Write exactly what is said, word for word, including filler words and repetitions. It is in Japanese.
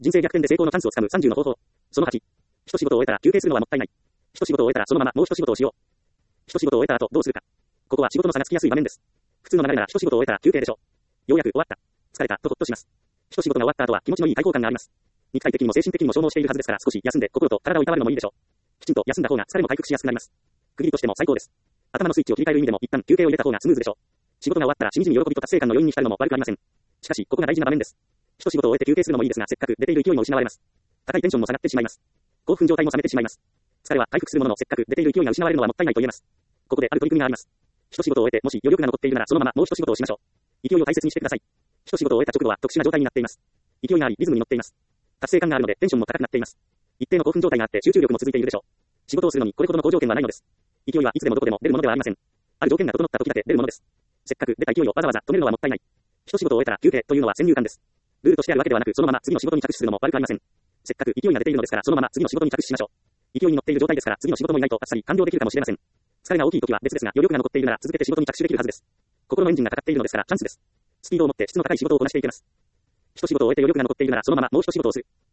人生逆転で成功のチャンスをつかむさんじゅうの方法。そのはち。一仕事を終えたら休憩するのはもったいない。一仕事を終えたらそのままもう一仕事をしよう。一仕事を終えた後どうするか。ここは仕事の差がつきやすい場面です。普通の流れなら一仕事を終えたら休憩でしょう。ようやく終わった。疲れたとほっとします。一仕事が終わった後は気持ちのいい快感があります。肉体的にも精神的にも消耗しているはずですから少し休んで心と体をいたわるのもいいでしょう。きちんと休んだ方が疲れも回復しやすくなります。区切りとしても最高です。頭のスイッチを切り替える意味でも一旦休憩を入れた方がスムーズでしょう。仕事が終わったらしみじみ喜びと達成感の余韻に浸るのも悪くありません。しかしここが大事な場面です。一仕事を終えて休憩するのもいいですがせっかく出ている勢いも失われます。高いテンションも下がってしまいます。興奮状態も冷めてしまいます。疲れは回復するもののせっかく出ている勢いが失われるのはもったいないと言えます。ここである取り組みがあります。一仕事を終えてもし余力が残っているならそのままもう一仕事をしましょう。勢いを大切にしてください。一仕事を終えた直後は特殊な状態になっています。勢いがありリズムに乗っています。達成感があるのでテンションも高くなっています。一定の興奮状態があって集中力も続いているでしょう。仕事をするのにこれほどの好条件はないのです。勢いはいつでもどこでも出るものではありません。ある条件が整った時だけ出るものです。せっかく出た勢いをわざわざ止めるのはもったいない。一仕事を終えたら休憩というのは先入観です。ルールとしてあるわけではなくそのまま次の仕事に着手するのも悪くありません。せっかく勢いが出ているのですからそのまま次の仕事に着手しましょう。勢いに乗っている状態ですから次の仕事も意外とあっさり完了できるかもしれません。疲れが大きい時は別ですが余力が残っているなら続けて仕事に着手できるはずです。心のエンジンがかかっているのですからチャンスです。スピードを持って質の高い仕事をこなしていけます。一仕事を終えて余力が残っているならそのままもう一仕事をする。